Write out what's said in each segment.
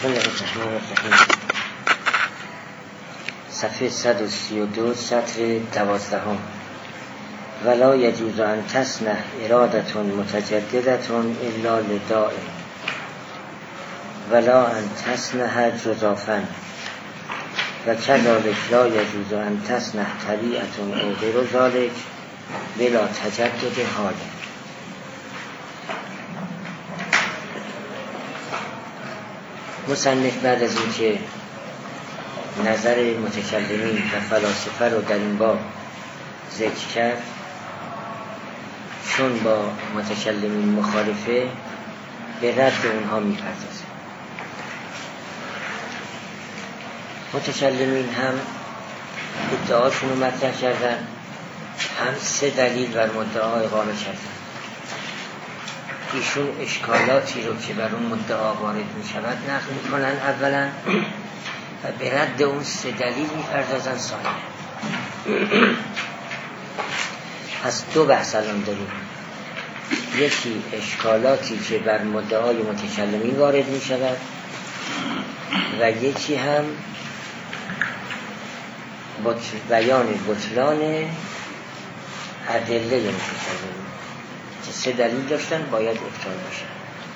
بسم الله الرحمن الرحیم. صفحه 132 سطر 12. ولا یجوز ان تصنع اراده متجدده الا لداء ولا ان تصنع جزافا و کذالک لا یجوز ان تصنع طبیعه او غیر ذلک بلا تجدد حال. مصنف بعد از این که نظر متکلمین و فلاسفه رو در این باب ذکر کرد، چون با متکلمین مخالفه به رد اونها میپردازه. متکلمین هم ادعاشون رو مطرح کردن، هم 3 دلیل بر مدعا اقامه کردن. ایشون اشکالاتی رو که بر اون مدعا وارد می شود نقل می کنن اولا و به رد اون 3 دلیل می پردازن ثانیا. پس 2 بحث الان داریم. یکی اشکالاتی که بر مدعای متکلمین وارد می شود و یکی هم بیان بطلان ادله متکلمین که 3 دلیل داشتن باید ابطال باشن.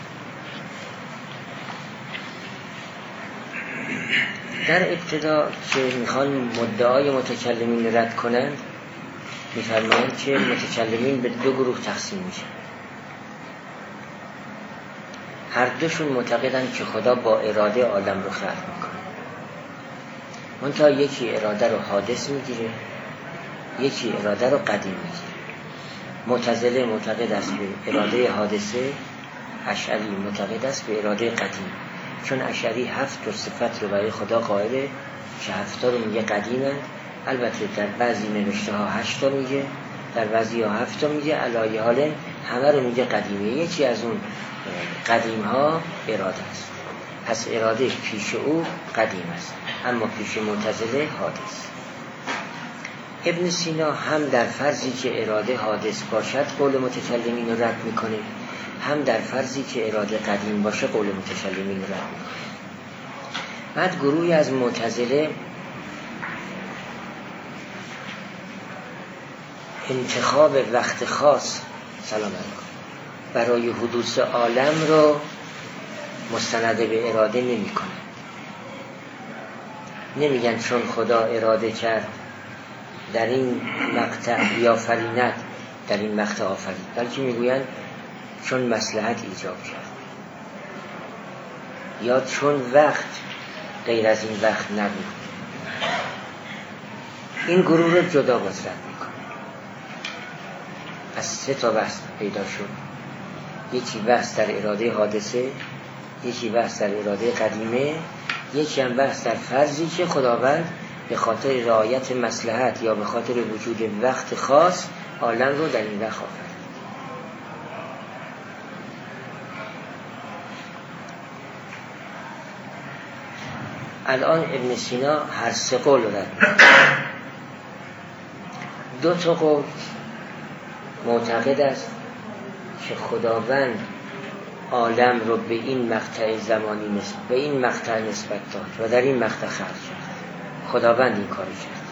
در ابتدا که میخوان مدعای متکلمین رد کنند، میفرمایند که متکلمین به 2 گروه تقسیم میشن. هر دوشون معتقدند که خدا با اراده عالم رو خلق میکنه. منتها یکی اراده رو حادث میگیره، یکی اراده رو قدیم میگیره. معتزله معتقد است به اراده حادثه، اشعری معتقد است به اراده قدیم. چون اشعری 7 صفت رو برای خدا قائله که 7 رو میگه قدیمند. البته در بعضی نوشته ها 8 میگه، در بعضی ها 7 میگه، علی حال همه رو میگه قدیمه. یکی از اون قدیم ها اراده است. پس اراده پیش او قدیم است، اما پیش معتزله حادث. ابن سینا هم در فرضی که اراده حادث باشد قول متکلمین رو رد میکنه، هم در فرضی که اراده قدیم باشه قول متکلمین رو رد میکنه. بعد گروهی از معتزله انتخاب وقت خاص سلام علیکم برای حدوث عالم رو مستند به اراده نمی کنه. نمیگن چون خدا اراده کرد در این مقطع بیافریند در این مقطع آفرید، بلکه میگویند چون مصلحت ایجاب کرد یا چون وقت غیر از این وقت نبود. این گروه رو جدا باز رد میکنه. پس 3 تا بحث پیدا شد. یکی بحث در اراده حادثه، یکی بحث در اراده قدیمه، یکی هم بحث در فرضی که خداوند به خاطر رعایت مصلحت یا به خاطر وجود وقت خاص عالم رو در این وقت آفرید. الان ابن سینا هر 3 قول رو رد می‌کنه. 2 تا قول معتقد است که خداوند عالم رو به این مقطع زمانی به این مقطع نسبت داد و در این مقطع خلق کرد. خداوند این کاری کرد.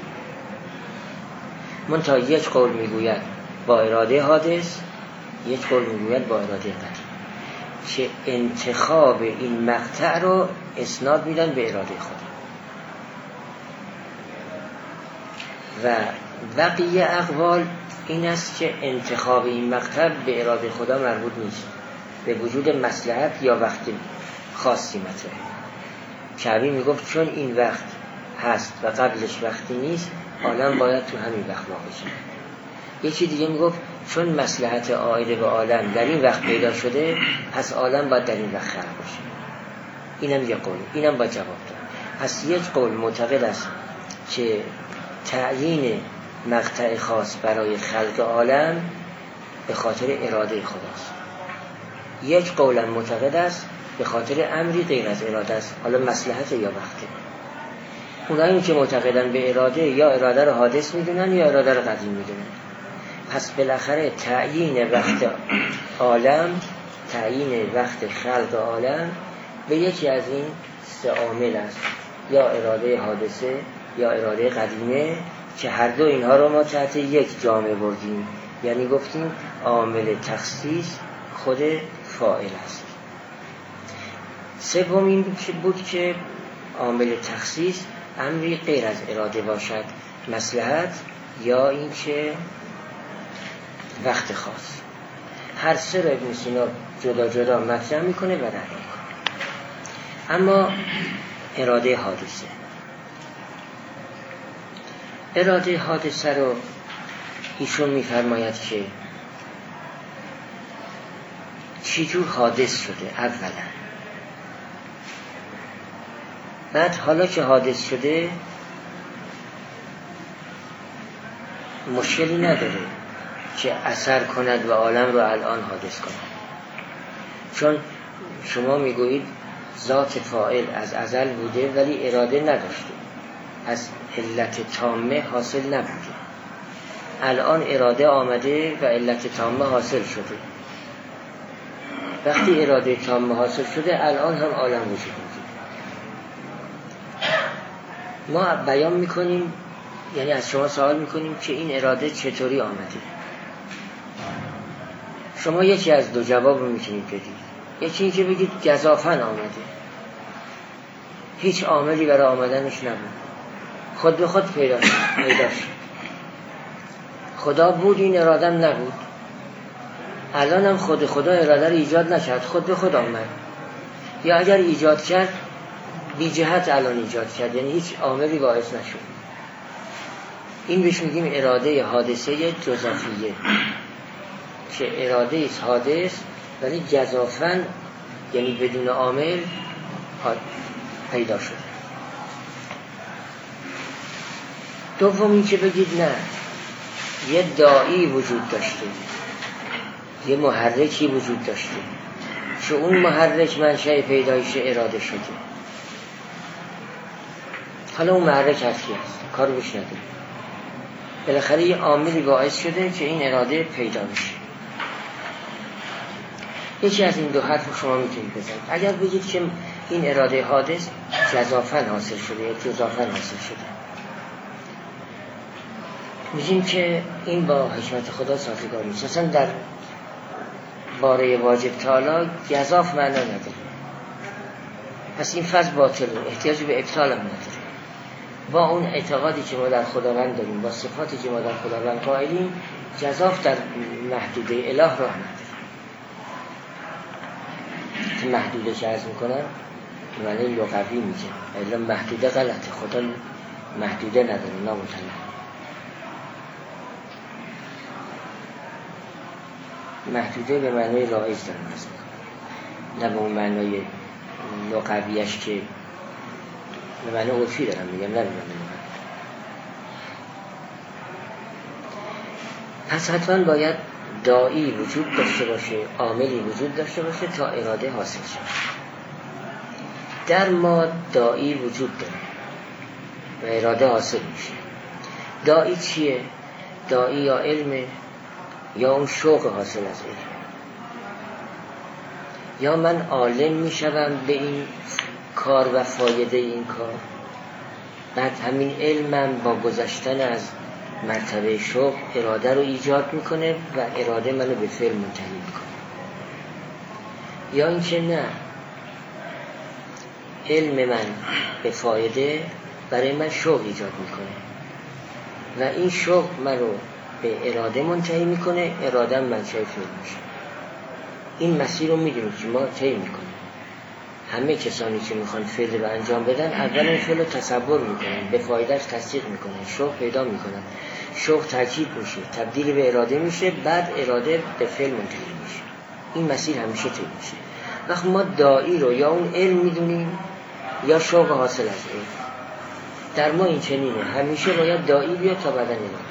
منتها یک قول میگوید با اراده حادث، یک قول میگوید با اراده قدیم، که انتخاب این مقطع رو اسناد میدن به اراده خدا. و بقیه اقوال این است که انتخاب این مقطع به اراده خدا مربوط نیست، به وجود مصلحت یا وقت خاصی مطرحه. کعبی میگفت چون این وقت هست و قبلش وقتی نیست، عالم باید تو همین وقت واقع شه. یکی دیگه میگفت چون مصلحت عائد به عالم در این وقت پیدا شده، پس عالم باید در این وقت خلق باشه. اینم یه قول، اینم با جواب داد. پس یک قول معتقد است که تعیین مقطع خاص برای خلق عالم به خاطر اراده خداست. یک قول معتقد است به خاطر امری غیر از اراده است، حالا مصلحت یا وقته. اونایی که معتقدن به اراده یا اراده رو حادث میدونن یا اراده رو قدیم میدونن. پس بالاخره تعیین وقت عالم، تعیین وقت خلق عالم به یکی از این دست عامل است، یا اراده حادثه یا اراده قدیمه، که هر دو اینها رو ما تحت یک جامعه بردیم. یعنی گفتیم عامل تخصیص خود فاعل است. سوم این بود که عامل تخصیص امری غیر از اراده باشد، مصلحت یا اینکه وقت خاص. هر سه را ابن سینا جدا جدا مطرح میکنه و رد میکنه. اما اراده حادثه رو ایشون میفرماید که چجور حادث شده اولا، بعد حالا که حادث شده مشکلی نداره که اثر کند و عالم رو الان حادث کند. چون شما میگویید ذات فاعل از ازل بوده ولی اراده نداشته، از علت تامه حاصل نبوده. الان اراده آمده و علت تامه حاصل شده. وقتی اراده تامه حاصل شده الان هم عالم وجود داره. ما بیان میکنیم، یعنی از شما سوال میکنیم که این اراده چطوری آمده. شما یکی از دو جواب رو میتونید بدید. یکی این که بگید گزافاً آمده، هیچ عاملی برای آمدنش نبود، خود به خود پیدا شد. خدا بود، این ارادم نبود. الان هم خدا اراده رو ایجاد نکرد، خود به خود آمد. یا اگر ایجاد کرد بی جهت الان ایجاد کرد، یعنی هیچ عاملی باعث نشد. این بهش میگیم اراده حادثه جزافیه، که اراده است حادث ولی جزافاً، یعنی بدون عامل پیدا شد. دوم این که بگید نه، یه داعی وجود داشته، یه محرکی وجود داشته، که اون محرک منشأ پیدایش اراده شده. حالا اون محرک هستی است، کار بهش نداره، بالاخره یه عاملی باعث شده که این اراده پیدا بشه. یکی از این دو حرف شما میتونید بزنید. اگر بگید که این اراده حادث جزافاً حاصل شده یا جزافاً حاصل شده، میگیم که این با حکمت خدا سازگار نیست. اصلا در باره واجب تعالی گزاف معنا نداره، پس این فرض باطله، احتیاج به ابطال هم نداره. با اون اعتقادی که ما در خداوند داریم، با صفاتی که ما در خداوند قائلیم، گزاف در محدوده اله راه نداره. که محدوده که عرض میکنم معنی لغوی میگه، الا محدوده غلطه، خدا محدوده نداره، نامطلق. محدوده به معنی رایج دارم عرض میکنم، نه به اون معنی لغویش که به معنی عرفی دارم میگم، نه به معنی لغوی. پس حتما باید داعی وجود داشته باشه، عاملی وجود داشته باشه تا اراده حاصل شد. در ما داعی وجود داره و اراده حاصل میشه. داعی چیه؟ داعی یا علم یا اون شوق حاصل از علم، یا من عالم میشوم به این کار و فایده این کار، بعد همین علمم با گذشتن از مرتبه شوق اراده رو ایجاد میکنه و اراده منو به فعل منتهی میکنه. یا اینکه نه، علم من به فایده برای من شوق ایجاد میکنه و این شوق منو به اراده منتهی میکنه، اراده منشأ فعل میشه. این مسیر رو میدونید که ما طی میکنیم. همه کسانی که میخوان فعل رو انجام بدن اول این فعل رو تصور میکنن، به فایدهش تصدیق میکنن، شوق پیدا میکنن، شوق تاکید میشه، تبدیل به اراده میشه، بعد اراده به فعل منتهی میشه. این مسیر همیشه طی میشه. وقت ما داعی رو یا اون علم میدونیم یا شوق حاصل از علم. در ما این چنینه، همیشه باید داعی بیاد تا بعدن اراده.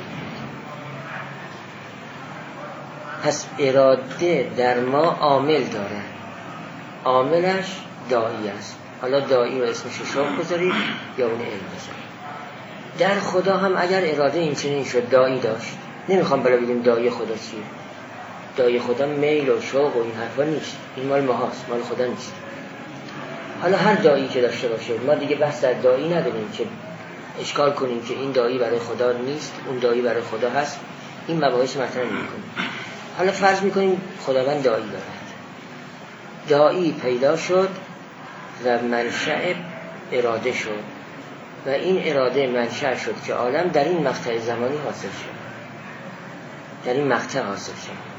پس اراده در ما عامل داره، عاملش داعی است. حالا داعی رو اسمش شوق بذارید یا اون علم بذارید. در خدا هم اگر اراده این چنین شد داعی داشت، نمیخوام برای بگیم داعی خدا چیه. داعی خدا میل و شوق و این حرفا نیست، این مال ماهاست، مال خدا نیست. حالا هر دایی که داشته باشه، ما دیگه بحث در دایی نداریم که اشکال کنیم که این دایی برای خدا نیست، اون دایی برای خدا هست، این مباحث مطرح نمی‌کنیم. حالا فرض می‌کنیم خداوند دایی دارد، دایی پیدا شد و منشأ اراده شد و این اراده منشأ شد که عالم در این مقطع زمانی حاصل شد، در این مقطع حاصل شد.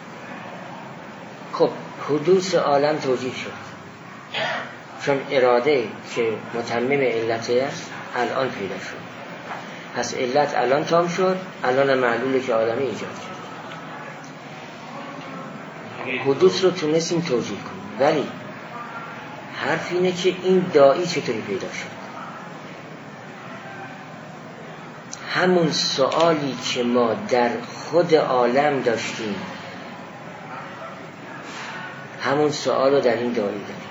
خب حدوث عالم توجیه شد چون اراده که متمم علت است الان پیدا شد، پس علت الان تام شد، الان معلوله که عالمی ایجاد شد. حدوث رو تونستیم توجیه کنیم، ولی حرف اینه که این داعی چطوری پیدا شد. همون سوالی که ما در خود عالم داشتیم همون سوال رو در این داعی داریم.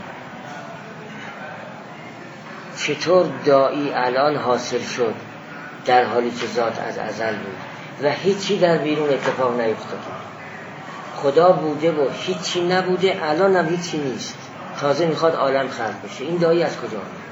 چطور داعی الان حاصل شد در حالی که ذات از ازل بود و هیچی در بیرون اتفاق نیفتاد؟ خدا بوده و هیچی نبوده، الان هم هیچی نیست، تازه میخواد عالم خلق بشه. این داعی از کجا آمد؟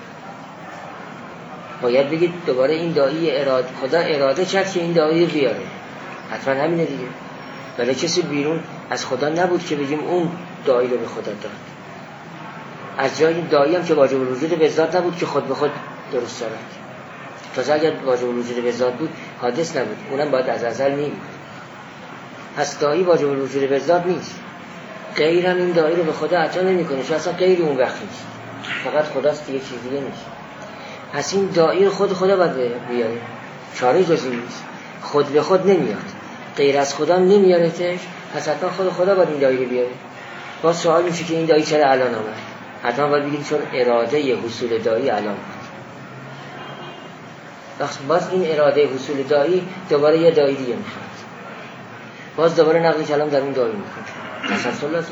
باید بگید دوباره این داعی اراده، خدا اراده کرد که این داعی بیاره، حتما همینه دیگه. ولی کسی بیرون از خدا نبود که بگیم اون داعی رو به خدا داد. از جای داعی هم که واجب الوجود به ذات نبود که خود به خود درست دارد. تازه اگر واجب الوجود به ذات بود حادث نبود، اونم باید از ازل نمی‌بود. پس داعی واجب الوجود به ذات نیست، غیر هم این داعی رو به خدا عطا نمی‌کنه، چون اصلا غیر اون وقت نیست، فقط خداست دیگه، چیز دیگه نیست. پس این داعی رو خود خدا باید بیاره، چاره جزئی نیست، خود به خود نمیاد، غیر از خدا نمیارتش، پس حتما خود خدا باید این داعی رو بیاره. باز سوال میشه که این داعی چرا الان آمد؟ حتما باید بگیم چون اراده حصول داعی الان بود. باز این اراده حصول داعی دوباره یه داعی دیگه میخواد، باز دوباره نقل کلام در اون داعی میخواد. تسلسل لازمه.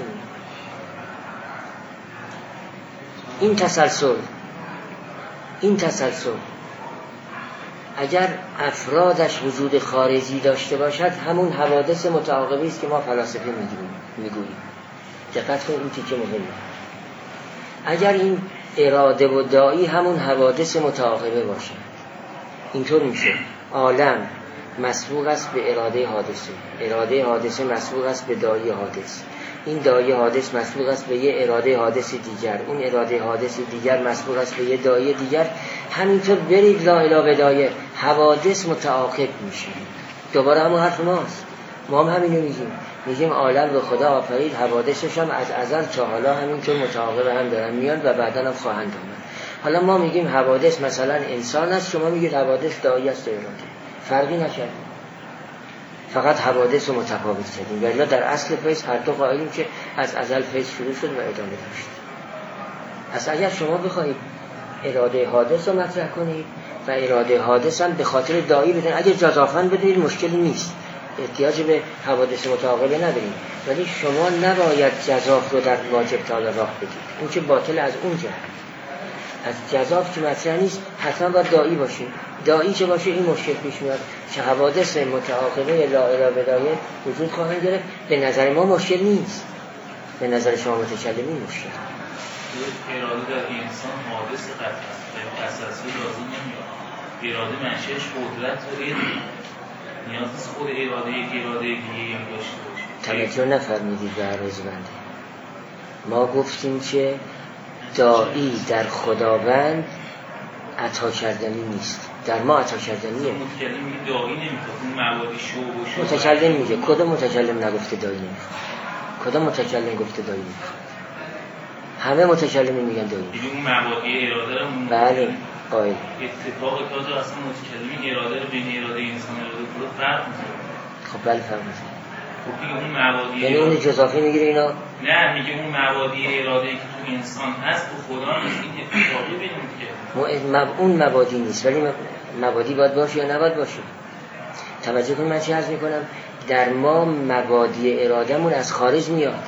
این تسلسل اگر افرادش وجود خارجی داشته باشد همون حوادث متعاقبی است که ما فلاسفه میگوییم. دقت کنید، این تیکه مهمه. اگر این اراده و داعی همون حوادث متعاقبه باشه، اینطور میشه عالم مسبوق است به اراده حادثه، اراده حادثه مسبوق است به داعی حادث، این داعی حادث مسبوق است به یه اراده حادث دیگر، اون اراده حادث دیگر مسبوق است به یه داعی دیگر. همینطور برید لا اله بدایه، حوادث متعاقب میشه. دوباره همون حرف ماست، ما هم همینو میگیم عالم رو خدا آفرید، حوادثش هم از ازل تا حالا همینطور متعاقب هم دارن میان و بعداً هم خواهند آمد. حالا ما میگیم حوادث مثلا انسان است، شما میگید حوادث داعی است و اراده. فرقی نکردیم، فقط حوادث رو متفاوت کردیم، ولی در اصل فیض هر دو قائلیم که از ازل فیض شروع شد و ادامه داشت. پس اگر شما بخواید اراده حادث رو مطرح کنید و اراده حادث هم به خاطر داعی بدین، اگر جزافاً بدید مشکلی نیست، احتیاج به حوادث متعاقبه نداریم، ولی شما نباید جزاف رو در واجب تعالی راه بدید، اون که باطل از اون جهت. از جزاف که مطرح نیست حتما باید داعی باشه، داعی که باشه این مشکل پیش میاد که حوادث متعاقبه لا اله بدایه وجود خواهند گرفت. به نظر ما مشکل نیست، به نظر شما متکلمین مشکل. اراده در انسان حادث قطعی تسلسل لازم نمیاد، اراده منشأش قدرت و علم، نیاز نیست خود اراده دیگه هم داشته باشه. توجه نفرمودید به عرض بنده. ما گفتیم که داعی در خداوند عطا کردنی نیست، در ما عطا کردنیه. متکلم میگه داعی نمیخواد، اون موادی شو متکلم میگه، کدوم متکلم نگفته داعی نمیخواد؟ کدوم متکلم گفته داعی نمیخواد؟ همه متکلمی میگن داعی میگه اون موادی اراده رو بله قائل. اتفاق تازه اصلا متکلمی اراده رو بین اراده انسان اراده خدا فرق میکنه. خب بله فرق میکنه. خب دیگه اون موادی یعنی اون جزافی میگیره اینا؟ نه، میگه اون موادی اراده که تو انسان هست تو خدا نیست، این اتفاقی بین متکلم. اون مبادی نیست، ولی مبادی باید باشه یا نباید باشه. توجه کنید من چی عرض میکنم، در ما مبادی ارادهمون از خارج میاد،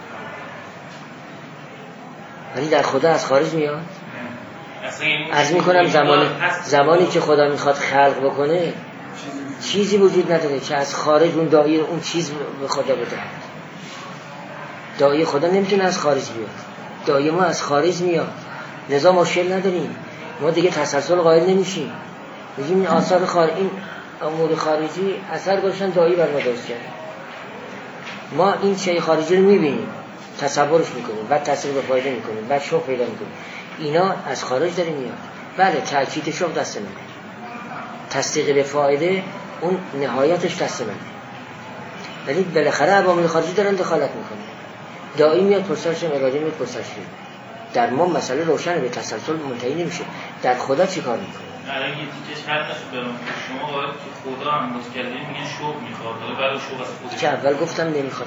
ولی در خدا از خارج میاد. عرض میکنم زمانی که خدا میخواد خلق بکنه چیزی وجود نداره که از خارج اون داعی اون چیز به خدا بده. داعی خدا نمیتونه از خارج بیاد، داعی ما از خارج میاد. لذا مشکل نداریم، ما دیگه تسلسل قائل نمیشیم، میگیم این آثار این امور خارجی اثر گذاشتن داعی بر ما درست کرد. ما این شیء خارجی رو میبینیم، تصورش میکنیم، بعد تاثیر به فایده میکنیم، بعد شوق پیدا میکنیم. اینا از خارج داره میاد. بله تأکید شوق دست منه، تصدیق به فایده اون نهایتش دست منه، ولی بالاخره عوامل خارجی دارن دخالت میکنن. داعی میاد پرسش، اراده میاد پرسش. در ما مسئله روشنه، به تسلسل منتهی نمیشه. در خدا چی کار میکنه؟ الان یه تیکش هر نشد برام شما باید که خدا هم متکلم میگن شوق میخواد، حالا برای شوق از خودش که اول گفتم نمیخواد،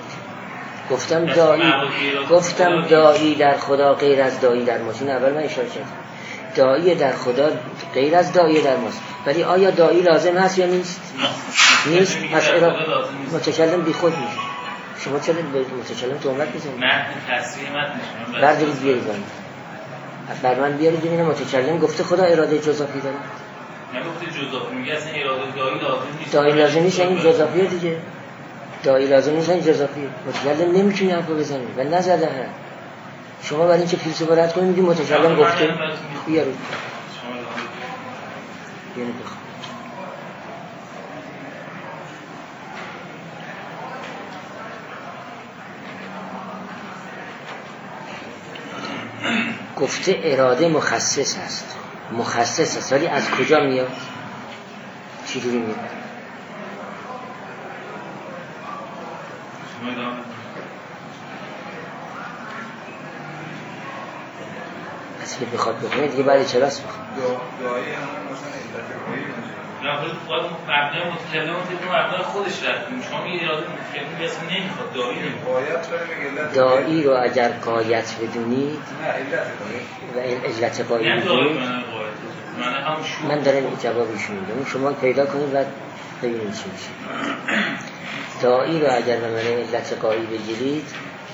گفتم داعی در خدا غیر از داعی در ماست. این اول من اشاره کردم داعی در خدا غیر از داعی در ماست، ولی آیا داعی لازم هست یا نیست؟ نیست. پس متکلم بی خود میشه. شما چرا به متکلم تهمت میزنید؟ متن تصریح متنش بردارید بیارید بر من بیارید ببینم متکلم گفته خدا اراده جزافی داره؟ نگفته جزافی، میگه اصلا اراده داعی لازم نیست. داعی لازم نیست، این جزافیه دیگه. داعی لازم نیست، این جزافیه. متکلم نمیتونه حرفو بزنه و نزده هم. شما برای اینکه فیلسوف رد کنید میگید متکلم گفته. بیارید گفته اراده مخصص هست، مخصص هست، ولی از کجا میاد؟ چجوری میاد؟ از که بخواد بکنه دیگه بعد چراست بخواد دعایی همون مثلا علتگاهی نه باید مبنای متکلم و مبنای خودش رفتیم. شما یه اراده متکلم به اسم نمیخواد، داعی نمیخواد. داعی رو اگر قایت بدونید و علت قایی بدونید، من دارم این جوابشون میدم، شما پیدا کنید و ببینید چی میشه. داعی رو اگر به معنی علت قایی بگیرید،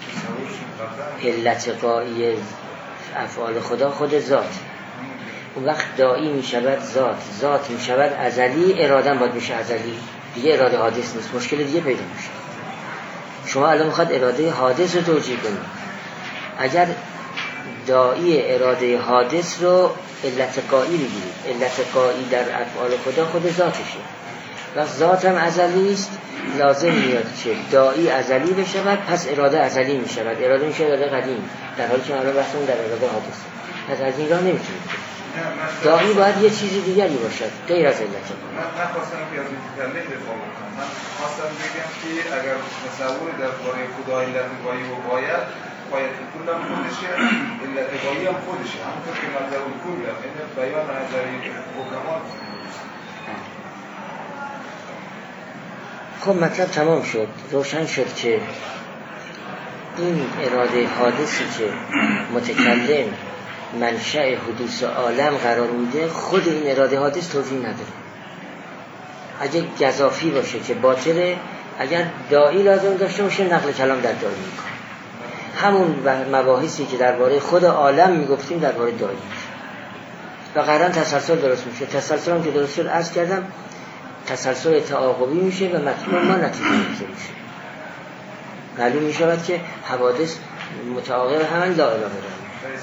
علت قایی افعال خدا خود ذات، اون وقت داعی می شود ذات، ذات می شود ازلی، اراده باید بشه ازلی دیگه، اراده حادث نیست، مشکل دیگه پیدا میشه. شما الان میخواد اراده حادث رو توجیه کنید، اگر داعی اراده حادث رو علت قایی بگیرید، علت قایی در افعال خدا خود ذاتشه، و ذات هم ازلی است، لازم میاد که داعی ازلی بشود، پس اراده ازلی میشود، اراده میشه اراده قدیم، در حالی که الان بحثمون در اراده حادثه. پس از این راه نمیتونید. داعی باید یه چیزی دیگری باشد غیر از علت. من نخواستم که از متکلم دفاع کنم، من خواستم بگم که اگر تصور درباره خدا علت قایی و باید کل هم خودشه، علت قایی هم خودشه، همونطور که نظر کل هم این بیان نظری حکمات. خب مطلب تمام شد، روشن شد که این اراده حادثی که متکلم منشأ حدوث عالم قرار میده، خود این اراده حادث توجیه نداره. اگه گزافی باشه که باطله، اگر داعی لازم داشته باشه نقل کلام در داعی میکنه. همون مباحثی که درباره خود عالم میگفتیم درباره داعی میشه و قرآن تسلسل درست میشه. تسلسل هم که درست شد عرض کردم تسلسل تعاقبی میشه و مطلوب ما نتیجه میشه. معلوم میشود که حوادث متعاقب همان لا اله الا الله.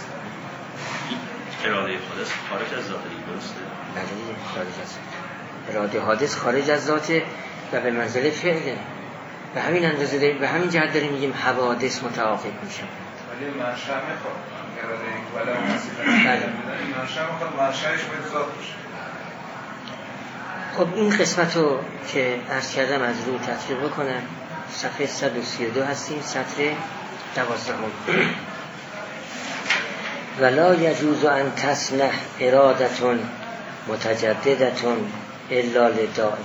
اراده حادث خارج از ذات درسته؟ بله خارج از ذات. اراده حادث خارج از ذاته و به منزله فعله. به همین اندازه داریم، به همین جهت داریم میگیم حوادث متعاقب میشه. ولی منشأ میخواد اراده ولی مسئله این منشأ میخواد منشأش به ذات باشه. خب این قسمت رو که عرض کردم از رو تطبیق بکنم. صفحه 132 هستیم، سطر 12. ولا یجوز ان تصنع ارادتون متجددتون الا لداعی.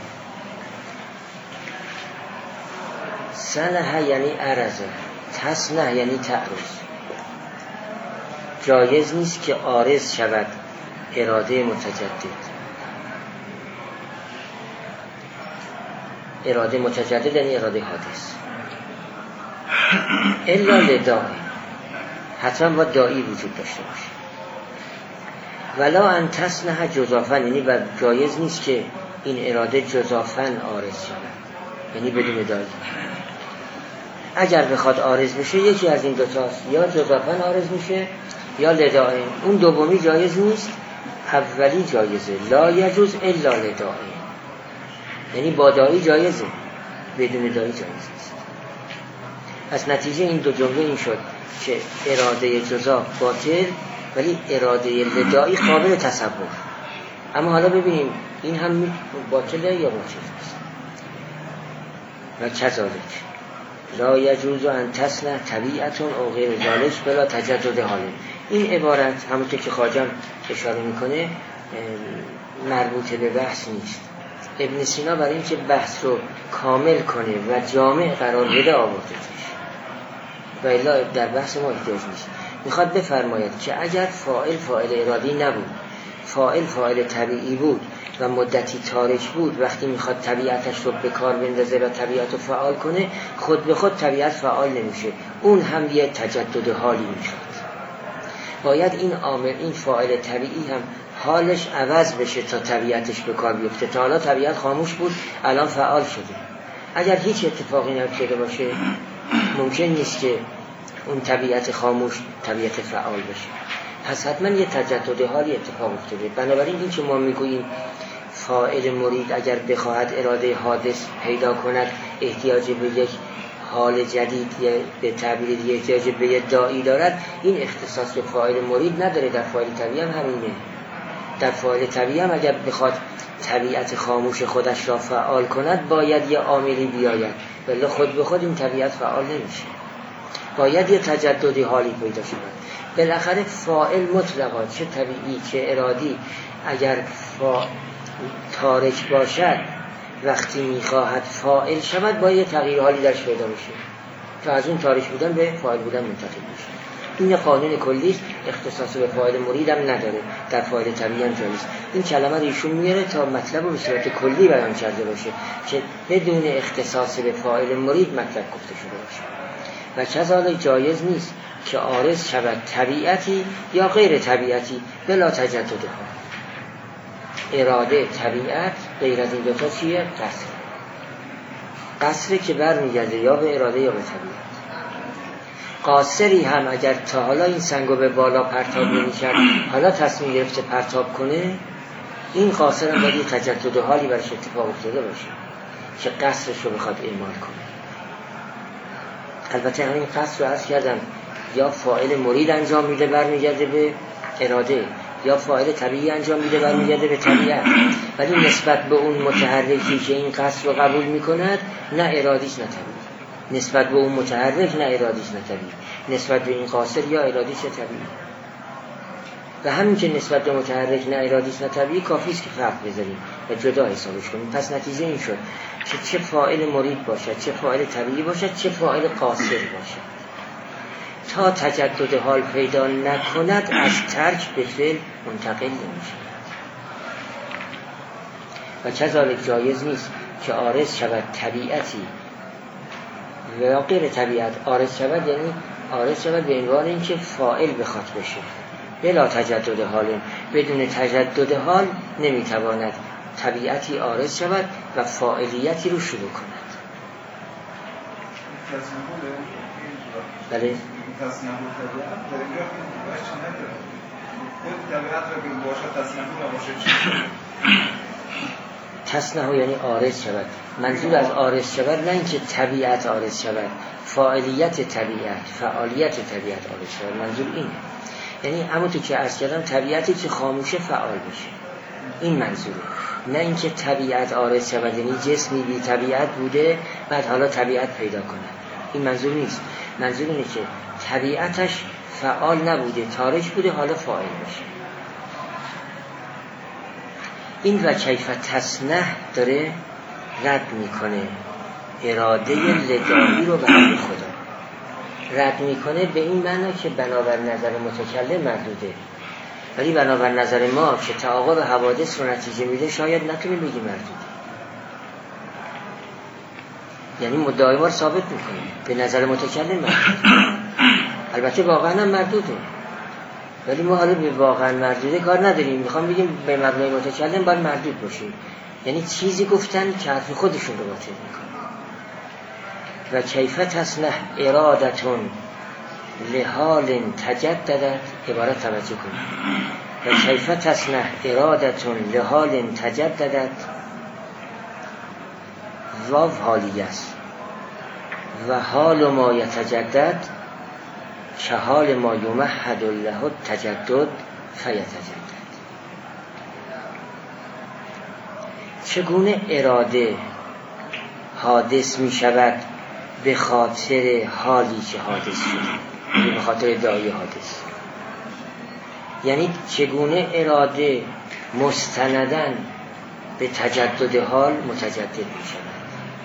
صنع یعنی عرضه، تصنع یعنی تعرض. جایز نیست که عارض شود اراده متجدد. اراده متجدد یعنی اراده حادث. الا لداعی، حتما با داعی وجود داشته باشه. ولا ان تصنع جزافا، یعنی جایز نیست که این اراده جزافا عارض شود، یعنی بدون داعی. اگر بخواد عارض بشه یکی از این دوتاست، یا جزافا عارض میشه یا لدائن. اون دومی جایز نیست، اولی جایزه. لا یجوز الا لدائن، یعنی با دایی جایزه، بدون دایی جایز نیست. پس نتیجه این دو جمله این شد که اراده جزا باطل ولی اراده لدایی قابل تصور. اما حالا ببینیم این هم باطله یا باطل نیست. و کذالک لا یجوز ان تصنع طبیعتون او غیر ذالک بلا تجدد حاله. این عبارت همونطور که خواجه اشاره میکنه مربوط به بحث نیست. ابن سینا برای اینکه بحث رو کامل کنه و جامع قرار بده آورده و الا در بحث ما احتیاج نیست. میخواد بفرماید که اگر فاعل ارادی نبود، فاعل طبیعی بود و مدتی تارک بود، وقتی میخواد طبیعتش رو به کار بندازه و طبیعت رو فعال کنه، خود به خود طبیعت فعال نمیشه، اون هم یه تجدد حالی میخواد. باید این عامل، این فاعل طبیعی هم حالش عوض بشه تا طبیعتش به کار بیفته. تا حالا طبیعت خاموش بود، الان فعال شده. اگر هیچ اتفاقی نیفتاده باشه ممکن نیست که اون طبیعت خاموش طبیعت فعال بشه. پس حتما یه تجدد حالی اتفاق افتاده. بنابراین این که ما میگوییم فاعل مرید اگر بخواهد اراده حادث پیدا کند احتیاج به یک حال جدید، به تعبیر دیگه احتیاج به یک داعی دارد، این اختصاص به فاعل مرید نداره. در فاعل طبیعی هم همینه. در فاعل طبیعی هم اگر بخواد طبیعت خاموش خودش را فعال کند باید یه عاملی بیاید، ولی خود به خود این طبیعت فعال نمیشه. باید یه تجددی حالی پیدا شود. بالاخره فاعل مطلقا چه طبیعی چه ارادی اگر تارک باشد وقتی میخواهد فاعل شود باید یه تغییر حالی درش پیدا بشه تا از اون تارک بودن به فاعل بودن منتقل بشه. این قانون کلی اختصاص به فاعل مرید هم نداره، در فاعل طبیعی هم جایز. این کلمه رو ایشون میاره تا مطلب رو به صورت کلی بیان کرده باشه که بدون اختصاص به فاعل مرید مطلب گفته شده باشه. و کذالک جایز نیست که عارض شود طبیعتی یا غیر طبیعتی بلا تجدد ها. اراده طبیعت غیر از این دوتا چیه؟ قصر که برمیگرده یا به اراده یا به طبیعت. قاصری هم اگر تا حالا این سنگو به بالا پرتاب نمی‌کرد حالا تصمیم گرفته پرتاب کنه، این قاصر هم باید تجدد حالی برش اتفاق افتاده باشه که قصرش رو بخواد اعمال کنه. البته همین قصر رو عرض کردم یا فاعل مرید انجام میده برمیگرده به اراده، یا فاعل طبیعی انجام میده برمیگرده به طبیعت، ولی نسبت به اون متحرکی که این قصر رو قبول میکند نه ارادیش نه طبیعی، نسبت به اون متحرک نه ارادیش نه طبیعی، نسبت به این قاصر یا ارادیش نه طبیعی. و همین که نسبت به متحرک نه ارادیش نه طبیعی کافیست که فرق بذاریم و جدا حسابش کنیم. پس نتیجه این شد که چه فاعل مرید باشد، چه فاعل طبیعی باشد، چه فاعل قاصر باشد، تا تجدد حال پیدا نکند از ترک به فعل منتقل نمیشه. و کذالک جایز نیست که عارض شود طبیعتی و یا غیر طبیعت. عارض شود یعنی عارض شود به عنوان اینکه فاعل بخواد بشه بلا تجدد حال. بدون تجدد حال نمیتواند طبیعتی عارض شود و فاعلیتی رو شروع کند. بله؟ تصنیح طبیعت در اینجا باید چه نداره خود طبیعت را که باشه تصنیح نباشه چی؟ تصنیح یعنی عارض شود. منظور از عارض شود نه اینکه طبیعت عارض شود، فاعلیت طبیعت، فعالیت طبیعت عارض شود. منظور اینه، یعنی همونطور که عرض کردم طبیعتی که خاموشه فعال بشه، این منظوره. نه اینکه طبیعت عارض شود یعنی جسمی بی طبیعت بوده بعد حالا طبیعت پیدا کنه، این منظور نیست. منظور اینه که طبیعتش فعال نبوده، تارک بوده، حالا فاعل بشه. این و کیف تصنح داره رد میکنه اراده لدایی رو به حق خدا، رد میکنه به این معنی که بنابر نظر متکلم مردوده، ولی بنابر نظر ما که تعاقب حوادث رو نتیجه میده شاید نتونیم بگیم مردوده. یعنی مدعای ما رو ثابت میکنه به نظر متکلم مردوده، البته واقعا هم مردوده، ولی ما حالا به واقعا مردوده کار نداریم، میخوام بگیم به مبنای متکلم باید مردود باشیم، یعنی چیزی گفتن که حرف خودشون رو باطل میکنه. و کیف تصنح ارادتون لحال تجددت، عبارت توجه کنید، و کیف تصنع ارادتون لحال تجددت، واو حالی است و حال ما یتجدد که حال ما یمهد له تجدد فیتجدد. چگونه اراده حادث می شود به خاطر حالی که حادث شده، یعنی به خاطر داعی حادث، یعنی چگونه اراده مستندن به تجدد حال متجدد می شود.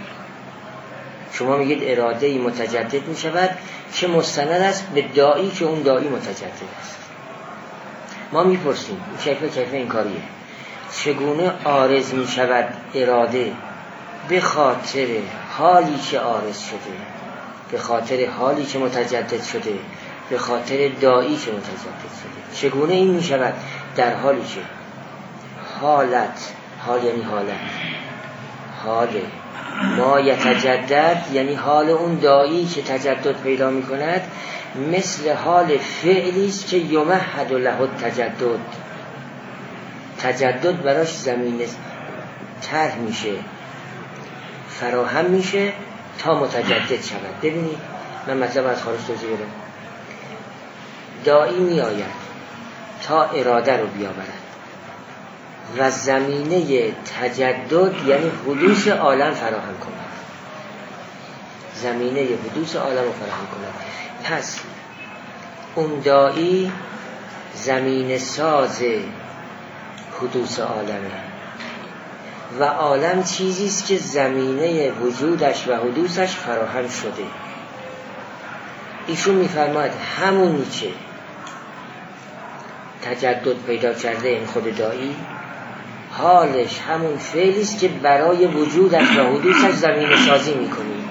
شما میگید اراده ای متجدد می شود که مستند است به داعی که اون داعی متجدد است. ما میپرسیم کیف این کاریه، چگونه عارض می شود اراده به خاطر حالی که عارض شده، به خاطر حالی که متجدد شده، به خاطر داعی که متجدد شده. چگونه این می شود؟ در حالی که حالت، حال یعنی حالت، حال ما یتجدد یعنی حال اون داعی که تجدد پیدا می کند، مثل حال فعلی است که یمهد له تجدد، تجدد براش زمینه طرح میشه، فراهم میشه تا متجدد شود. ببینید من مطلب از خارج توضیح بدم. داعی می آید تا اراده رو بیاورد و زمینه تجدد یعنی حدوث عالم فراهم کند، زمینه حدوث عالم رو فراهم کند. پس اون داعی زمینه ساز حدوث عالمه و عالم چیزیست که زمینه وجودش و حدوثش فراهم شده. ایشون میفرماید همونی که تجدد پیدا کرده این خود داعی، حالش همون فعلیست که برای وجودش و حدوثش زمینه سازی میکنی.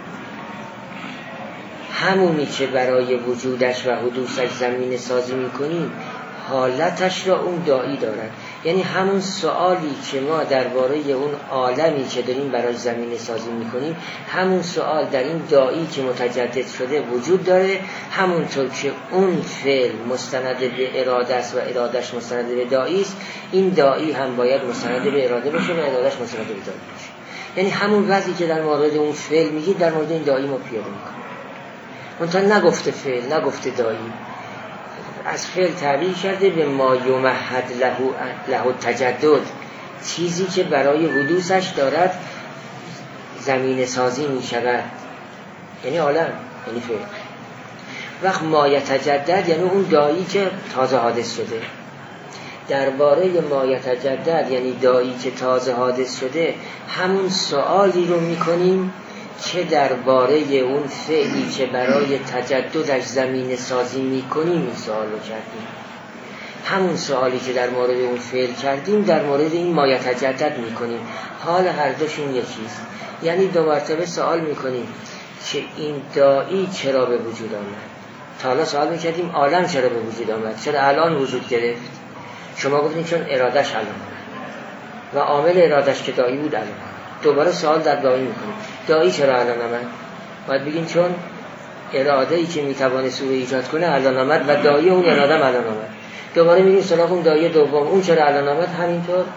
همونی که برای وجودش و حدوثش زمینه سازی میکنی حالتش را اون داعی دارد. یعنی همون سوالی که ما درباره اون عالمی که داریم برای زمینه سازی میکنیم، همون سوال در این داعی که متجدد شده وجود داره. همونطور که اون فعل مستند به اراده است و ارادهش مستند به داعی است، این داعی هم باید مستند به اراده باشه و ارادهش مستند به داعی باشه. یعنی همون وضعی که در مورد اون فعل میگی در مورد این داعی ما پیاده میکنیم. منتها نگفته فعل، نگفته داعی، از فعل تعبیر کرده به ما یمهد له تجدد، چیزی که برای حدوثش دارد زمینه سازی می شود، یعنی عالم، یعنی فعل. وقت ما یتجدد یعنی اون داعی که تازه حادث شده. درباره ما یتجدد یعنی داعی که تازه حادث شده همون سوالی رو می کنیم که درباره اون فعلی که برای تجددش زمینه سازی میکنیم این سوال رو کردیم. همون سوالی که در مورد اون فعل کردیم در مورد این ما یتجدد میکنیم. حال هر دوشون یکیست. یعنی دو مرتبه سوال میکنیم که این داعی چرا به وجود آمد. تا حالا سوال میکردیم عالم چرا به وجود آمد، چرا الان وجود گرفت. شما گفتین چون ارادش الان و عامل ارادش که داعی بود الان. دوباره سوال در داعی میکنیم، داعی چرا الان آمد؟ باید بگین چون اراده ای که میتوانه سوره ایجاد کنه الان آمد و داعی اون اراده الان آمد. دوباره میریم سراغ اون داعی دوم، اون چرا الان آمد. همینطور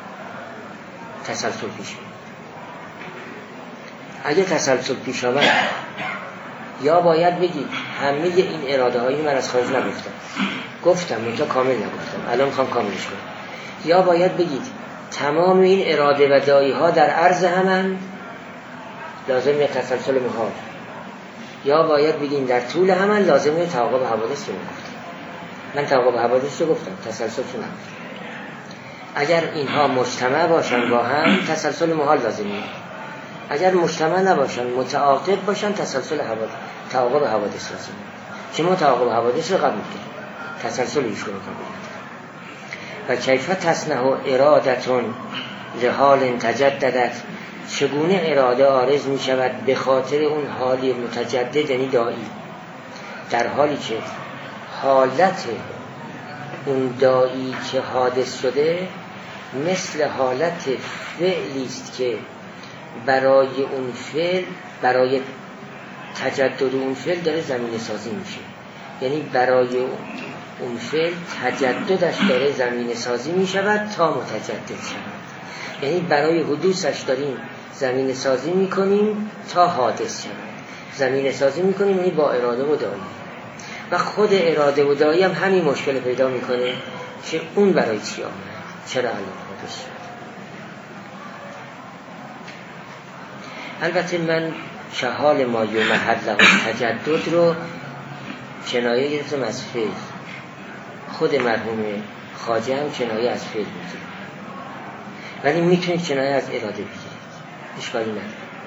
تسلسل پیش میاد. اگه تسلسل پیش آمد یا باید بگید همه این اراده هایی من از خارج گفتم منتها کامل نگفتم، الان میخوام کاملش کنم. یا باید بگید تمام این اراده و داعی ها در عرض همن، لازم یه تسلسل محال. یا باید بگین در طول همن، لازم یه تعاقب حوادث رو گفتم. من تعاقب حوادث رو گفتم، تسلسل رو نگفتم. اگر اینها مجتمع باشن با هم تسلسل محال لازمه. اگر مجتمع نباشن متعاقب باشن تسلسل حوادث، تعاقب حوادث لازمه. که ما تعاقب حوادث رو قبول کنیم، تسلسل ایشون رو قبول کنیم. و کیف تصنع ارادتون لحال تجددت، چگونه اراده عارض می شود به خاطر اون حالی متجدد یعنی داعی، در حالی که حالت اون داعی که حادث شده مثل حالت فعلی است که برای اون فعل، برای تجدد اون فعل داره زمینه سازی میشه. یعنی برای اون فعل تجددش داره زمینه سازی می شود تا متجدد شود. یعنی برای حدوثش داریم زمینه سازی می کنیم تا حادث شود. زمینه سازی می کنیم یعنی با اراده و دایی، و خود اراده و دایی هم همین مشکل پیدا می کنه که اون برای چی آمد، چرا الان حادث شد. البته من که حال ما یوم حدله تجدد رو کنایه گرفتم از فعل. خود مرحوم خواجه هم کنایه از فعل میگیره، ولی میتونید کنایه از اراده بگیرید، اشکالی نداره.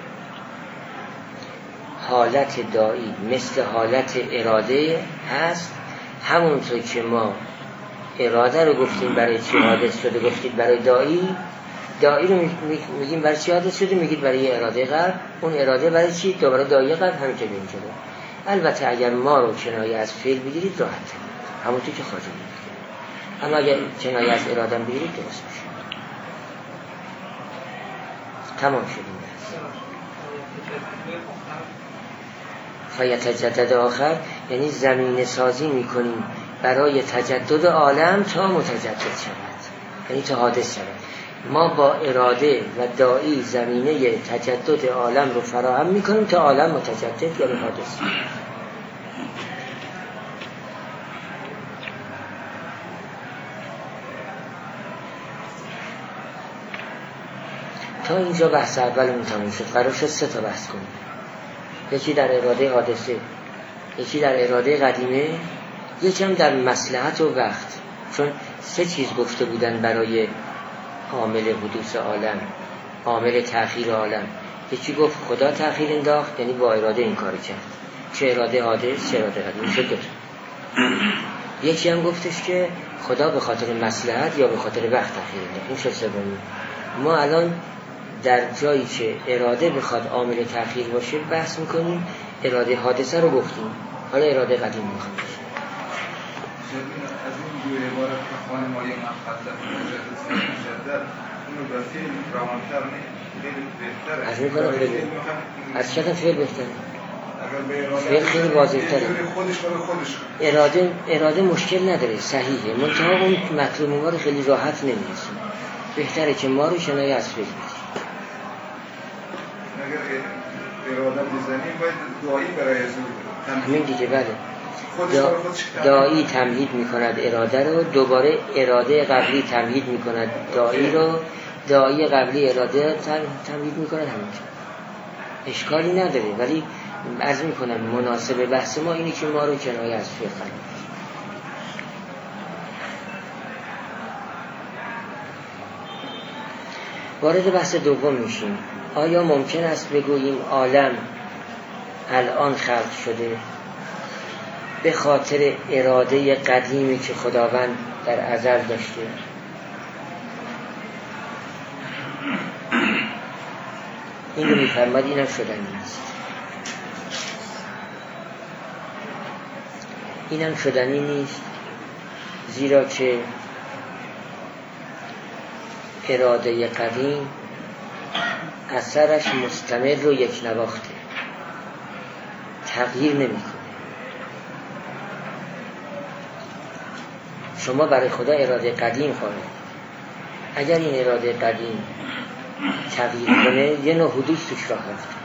حالت دایی مثل حالت اراده هست. همونطور که ما اراده رو گفتیم برای چی حادث شده، گفتید برای دایی رو میگیم برای چی حادث شده، میگید برای اراده قبل. اون اراده برای چی؟ دوباره دایی قبل همینطور بیم جلو. البته اگر ما رو کنایه از فعل بگیرید راحت همونطور که خواجه میگید، اما اگر کنایه از اراده بگیرید درست میشه. تمام شدیم. فیتجدد آخر یعنی زمینه سازی میکنیم برای تجدد عالم تا متجدد شود، یعنی تا حادث شود. ما با اراده و دایی زمینه تجدد عالم رو فراهم میکنیم تا عالم متجدد یا حادث شود. تا اینجا بحث اولمون تموم شد. قرار شد 3 تا بحث کنیم. یکی در اراده حادثه، یکی در اراده قدیمه، یکی هم در مصلحت و وقت. چون 3 چیز گفته بودن برای عامل حدوث عالم، عامل تأخیر عالم. یکی گفت خدا تأخیر انداخت، یعنی با اراده این کار کرد، چه اراده حادث چه اراده قدیم شد. یکی هم گفتش که خدا به خاطر مصلحت یا به خاطر وقت تأخیر انداخت، این شد سومی. ما الان در جایی که اراده بخواد عامل تأخیر باشه بحث میکنیم. اراده حادثه رو گفتیم، حالا اراده قدیم میخوام بشه. از این دو عبارت که خانه مایه مخصص مجدد اینو به فیلم روانتر بهتره. از میکنم خیلی از چقدر فعل بهتره. فعل خیلی واضح‌تره. خودش برای خودش اراده مشکل نداره، صحیحه، منتها اون مطلوب ما رو خیلی راحت نمی‌رسه. بهتره که ما رو کنایه از فعل بگیریم. اگر اراده بزنیم باید دایی برای زور همین دیگه. بله، دایی تمهید میکند اراده رو، دوباره اراده قبلی تمهید میکند دایی رو، دایی قبلی اراده تمهید میکند همین. اشکالی نداره، ولی عرض میکنم مناسب بحث ما اینه که ما رو کنایه از فعل قرار بدیم. وارد بحث دوم میشیم. آیا ممکن است بگوییم عالم الان خلق شده به خاطر اراده قدیمی که خداوند در ازل داشته؟ این رو میفرماد اینم شدنی نیست. اینم شدنی نیست، زیرا که اراده قدیم اثرش مستمر و یک نواخته، تغییر نمیکنه. شما برای خدا اراده قدیم خواهید، اگر این اراده قدیم تغییر کنه یه نوع حدوث توش راه رفته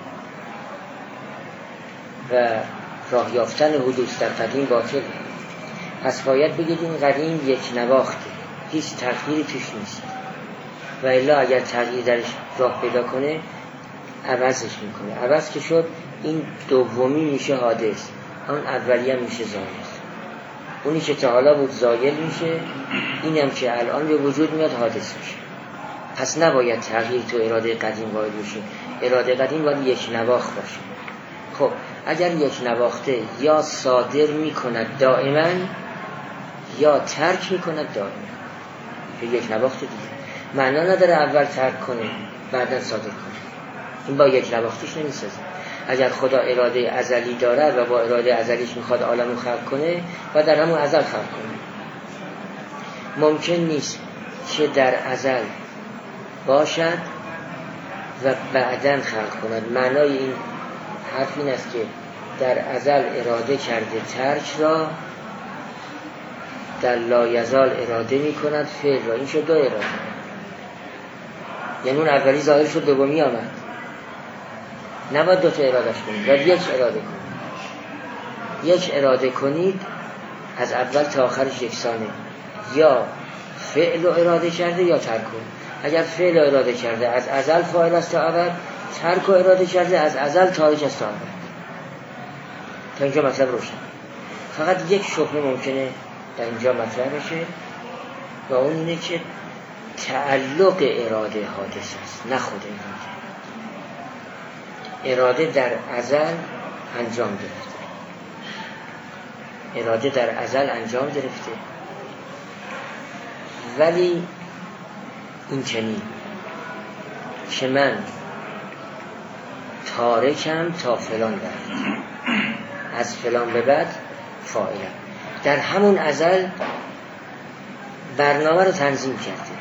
و راه یافتن حدوث در قدیم باطل. پس باید بگید این قدیم یک نواخته، هیچ تغییری توش نیست، و الا اگر تغییر درش راه پیدا کنه عوضش میکنه. عوض که شد این دومی میشه حادث، اون اولی هم میشه زایل. اونی که تا حالا بود زایل میشه، اینم که الان به وجود میاد حادث میشه. پس نباید تغییر تو اراده قدیم وارد بشه. اراده قدیم باید یک نواخت باشه. خب اگر یک نواخته یا صادر میکند دائما یا ترک میکند دائما، که یک نواخت دیگه معنا نداره اول ترک کنه بعدا صادر کنه. این با یک نواختیش نمیسازه. اگر خدا اراده ازلی داره و با اراده ازلیش میخواد عالمو خلق کنه و در همون ازل خلق کنه، ممکن نیست که در ازل باشد و بعداً خلق کند. معنای این حرف این است که در ازل اراده کرده ترک را، در لایزال اراده می کند فعل را. این شد دو اراده، یعنی اون اولی ظاهر شد دومی آمد. نباید دو تا ارادهش کنید، باید یک اراده کنید. یک اراده کنید از اول تا آخرش یکسانه، یا فعل رو اراده کرده یا ترک رو. اگر فعل رو اراده کرده از ازل فاعل است تا ابد، ترک رو اراده کرده از ازل تارک است تا ابد. تا اینجا مطلب روشن. فقط یک شبهه ممکنه در اینجا مطرح بشه و اون اینه که تعلق اراده حادث است، نه خود اراده در ازل انجام گرفته. اراده در ازل انجام گرفته، ولی این چنین که من تارکم تا فلان وقت، از فلان به بعد فاعلم. در همون ازل برنامه رو تنظیم کرده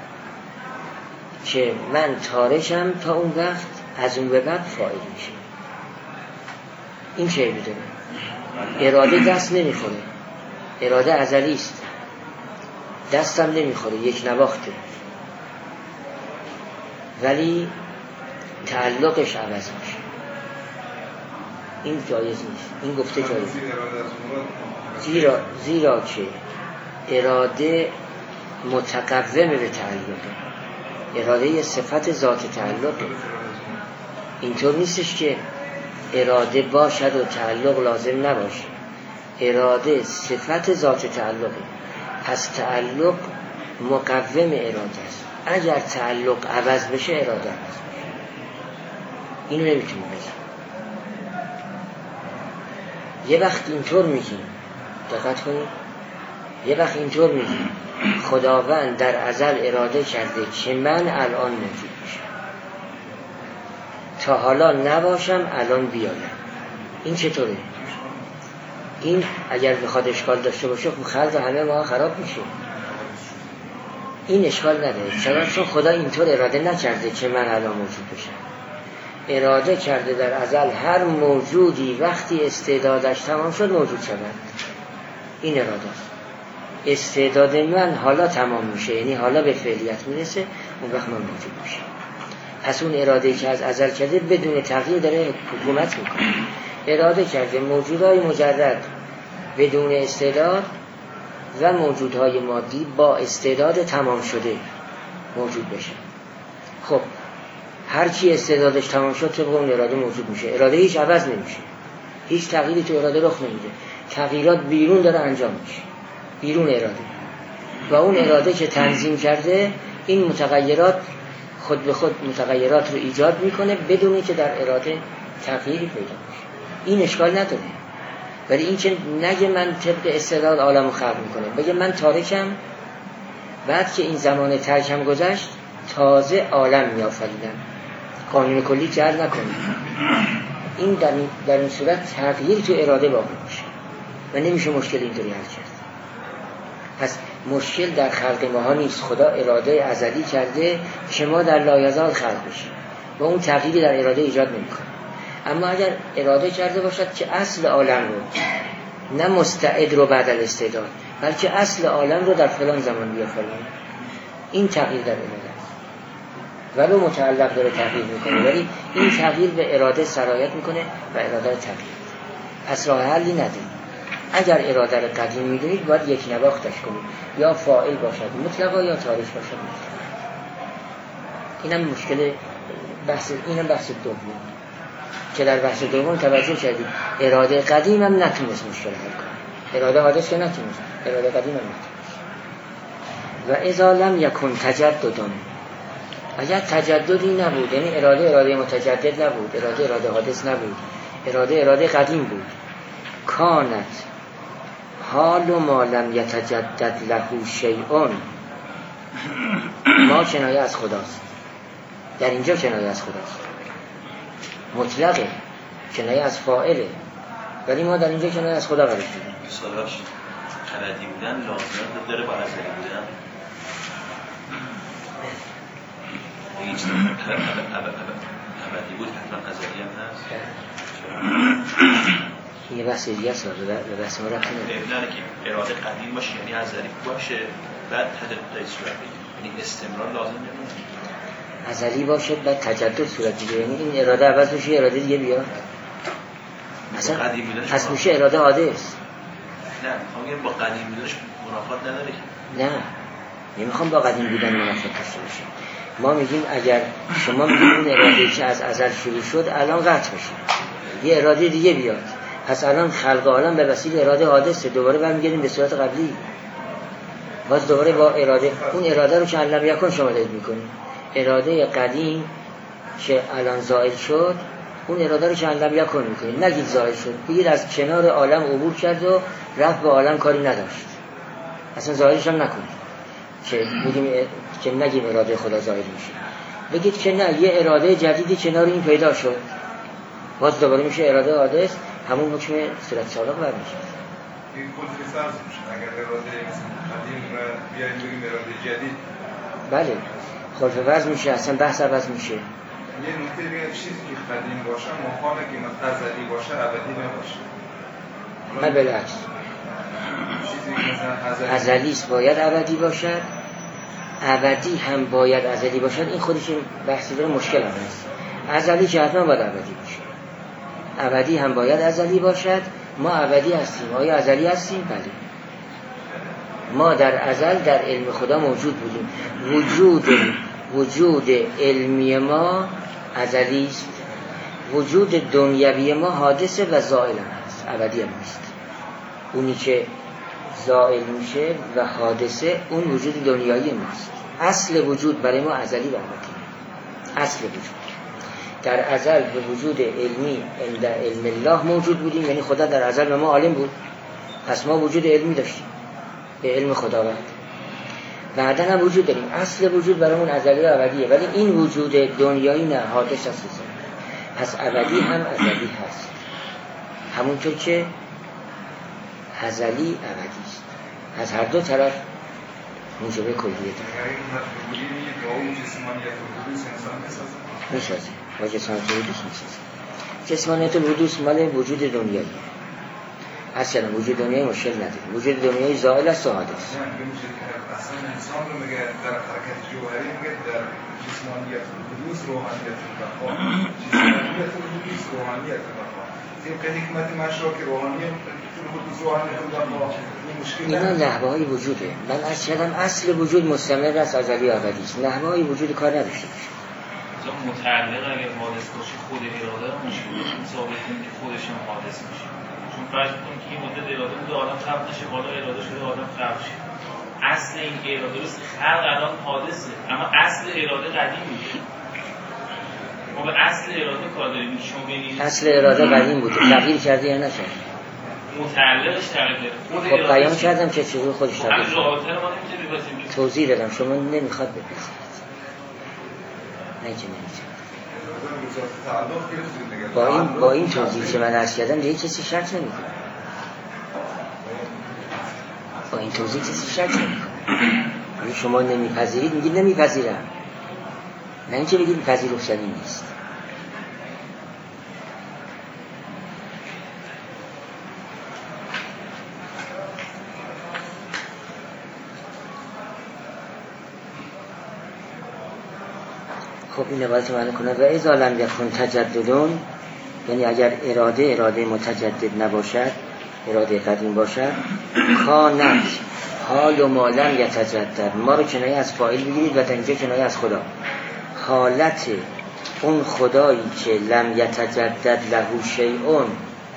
که من تارکم تا اون وقت، از اون به بعد فاعل میشه. این چه میدونه؟ اراده دست نمیخوره، اراده ازلی است، دستم نمیخوره، یک نواخته، ولی تعلقش عوض میشه. این جایز نیست، این گفته جایز نیست. زیرا که اراده متقوم به تعلقه، اراده صفت ذات تعلقه. اینطور نیستش که اراده باشد و تعلق لازم نباشه. اراده صفت ذات تعلقه، پس تعلق مقوم اراده است. اگر تعلق عوض بشه اراده عوض بشه. اینو نمیتونیم بگیم. یه وقت اینطور میگیم، دقت کنید، یه وقت اینطور میگیم خداوند در ازل اراده کرده که من الان موجود بشم، تا حالا نباشم الان بیایم. این چطوره؟ این اگر بخواد اشکال داشته باشه خب خلق همه ما خراب میشه. این اشکال نداره، چون خدا اینطور اراده نکرده که من الان موجود بشم. اراده کرده در ازل هر موجودی وقتی استعدادش تمام شد موجود شود. این اراده است. استعداد من حالا تمام میشه، یعنی حالا به فعلیت میرسه، اون وقت من موجود میشه. پس اون اراده که از ازل کرده بدون تغییر داره حکومت میکنه. اراده کرده موجودهای مجرد بدون استعداد و موجودهای مادی با استعداد تمام شده موجود بشه. خب هر کی استعدادش تمام شد طبق اون اراده موجود میشه. اراده هیچ عوض نمیشه، هیچ تغییری تو اراده رخ نمیده. تغییرات بیرون داره انجام میشه، بیرون اراده. و اون اراده که تنظیم کرده این متغیرات خود به خود متغیرات رو ایجاد میکنه بدون که در اراده تغییری پیدا بشه. این اشکال نداره. ولی این که نگه من طبق استعداد عالمو خلق میکنه، بگه من تارکم، بعد که این زمان ترکم گذشت تازه عالم میآفریدم، قانون کلی جر نکنه. این در این صورت تغییر تو اراده واقع میشه و نمیشه مشکل اینطوری حل کرد. پس مشکل در خلق ماها نیست. خدا اراده ازلی کرده که ما در لایزال خلق بشیم و اون تغییری در اراده ایجاد نمیکنه. اما اگر اراده کرده باشد که اصل عالم رو، نه مستعد رو بعد از استعداد، بلکه اصل عالم رو در فلان زمان بیافرینه، این تغییر در اراده است. ولو متعلق داره تغییر میکنه، ولی این تغییر به اراده سرایت میکنه و اراده رو تغییر میده. پس راه حلی نداریم. اگر اراده رو قدیم میدونید باید یک نواختش کنید، یا فاعل باشد مطلقا یا تاریخ باشد مطلقا. اینم مشکل بحث، اینم بحث دوم که در بحث دوم توجه کردید. اراده قدیم هم نتونست مشکل حل کنه، اراده حادث که نتونست، اراده قدیم هم نتونست. و اذا لم یکن تجدد، اگر تجددی نبود، یعنی اراده متجدد نبود، اراده حادث نبود، اراده قدیم بود، کانت حال ما لم یتجدد له شیء، ما کنایه از خداست. در اینجا کنایه از خداست، مطلقه، کنایه از فاعله، ولی ما در اینجا کنایه از خدا قرار دادیم. اصطلاحش ابدی بودن لازم داره با ازلی بودن. هیچ ابدی بود حتما ازلی هم هست. یه بحث دیگه است به بحث ما رفت نه که اراده قدیم باشه یعنی ازلی باشه بعد تجدد صورت بگیره، یعنی استمرار لازم نمیشه. ازلی باشه بعد تجدد صورت بگیره، یعنی این اراده عوض بشه اراده دیگه بیاد. اصلا اصل میشه اراده حادث. نه میگم با قدیم بودنش منافات نداره که. نه نمیخوام با قدیم بودن منافات داشته باشه. ما میگیم اگر شما میگیم اون اراده که از ازل شروع شد الان قطع بشه، یه اراده دیگه بیاد، پس الان خلق عالم به وسیله اراده حادثه، دوباره برمیگردیم به صورت قبلی، باز دوباره با اراده، اون اراده رو که علم یکن شما دارید میکنیم، اراده قدیم که الان زائل شد اون اراده رو که علم یکن میکنیم، نگید زائل شد، بگید از کنار عالم عبور کرد و رفت به عالم کاری نداشت، اصلا زائلش هم نکنید که بگیم که نگیم اراده خدا زائل میشه، بگید که نه یه اراده جدیدی کنار این پیدا شد، باز دوباره میشه اراده حادث، همون حکم صورت سابق برمیشه. این کلی فرض میشه اگر اراده قدیم بیایم بگیم اراده جدید، بله خلف فرض میشه، اصلا بحث عوض میشه. یه نکته بگم چیزی که قدیم باشه مخانه که ازلی باشه ابدی نباشه. نه بالعکس، چیزی که مثلا ازلیست باید ابدی باشد، ابدی هم باید ازلی باشد، این خودش بحثی داره، مشکل هم هست. ازلی که حتما باید ابدی باشه، ابدی هم باید ازلی باشد. ما ابدی هستیم، آیا ازلی هستیم؟ بله. ما در ازل در علم خدا موجود بودیم، وجود علمی ما ازلی است، وجود دنیوی ما حادثه و زائل هست، ابدی هم نیست. اونی که زائل میشه و حادثه اون وجود دنیایی ماست. اصل وجود برای ما ازلی و ابدی، اصل وجود در ازل به وجود علمی عند علم الله موجود بودیم، یعنی خدا در ازل به ما عالم بود، پس ما وجود علمی داشتیم به علم خداوند، بعدا هم وجود داریم. اصل وجود برامون ازلی و ابدیه، ولی این وجود دنیایی نه، حادث است، پس ابدی هم ازلی هست، همونطور که ازلی ابدی است. از هر دو طرف موجب کلیه داره. میسازه با جسمانیت الحدوث میسازه. جسمانیت الحدوث مال وجود دنیایی، اصلا وجود دنیایی مشکل نداره، وجود دنیایی زائل است و حادث. اصلا انسان رو میگه در حرکت جوهری، میگه در جسمانیت الحدوث روحانیت البقا، جسمانیت الحدوث روحانیت البقا. این که حکمت مشروع که روحانیت الحدوث روحانیت البقا اینا نحوه های وجوده. من از کردم اصل وجود مستمر است، ازلی ابدی است، نحوه های وجود کار نداشته باشه. متعلق اگر حادث باشه خود اراده رو مشکل ثابت کنیم که خودش هم حادث میشه، چون فرض کنیم که این مدت اراده بوده آدم خلق نشه، حالا اراده شده آدم خلق شه. اصل این اراده است خلق الان حادثه، اما اصل اراده قدیم بوده. ما به اصل اراده کار داریم. شما ببینید اصل اراده قدیم بوده، تغییر کرده یا نکرده؟ متعلقش تغییر کرده. خب بیان کردم که چیزی خودش تغییر کرده. ما نمیتونیم بپذیریم که توضیح دادم، شما نمیخواد بپذیرید. نه که نمیتونید. با این توضیح که من عرض کردم دیگه کسی شک نمیکنه. با این توضیح کسی شک نمیکنه. شما نمیپذیرید، میگید نمیپذیرم، نه اینکه بگید پذیرفتنی نیست. خب این عبارت معنی کنه و اذا لم یکن تجددون، یعنی اگر اراده متجدد نباشد، اراده قدیم باشد، کانت حال و ما لم یتجدد، ما رو کنایه از فاعل بگیرید و در اینجا کنایه از خدا، حالت اون خدایی که لم یتجدد له شیئون،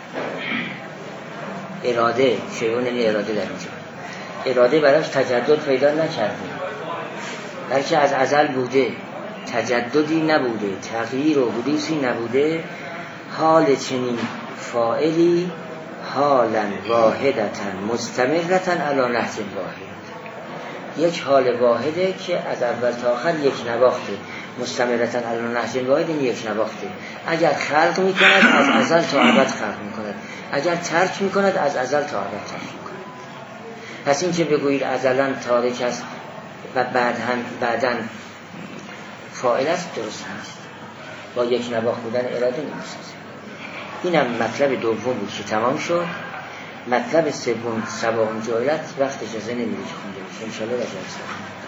اراده شیئون یعنی اراده، در اینجا اراده براش تجدد پیدا نکرده، بلکه از ازل بوده، تجددی نبوده، تغییر و حدوثی نبوده، حال چنین فاعلی حالا واحدتن مستمرتن علی نهج واحد، یک حال واحده که از اول تا آخر یک نواخته، مستمرتن علی نهج واحد، این یک نواخته. اگر خلق میکند از ازل تا ابد خلق میکند، اگر ترک میکند از ازل تا ابد ترک میکند. پس این که بگویید ازلا تارک است و بعداً فاعل است درست نیست، با یک نواخت بودن اراده نمی‌سازه. اینم مطلب دوم بود که تمام شد. مطلب سوم سبا جایلت وقت اجازه نمیده که خونده بشه. انشاءالله در جلسه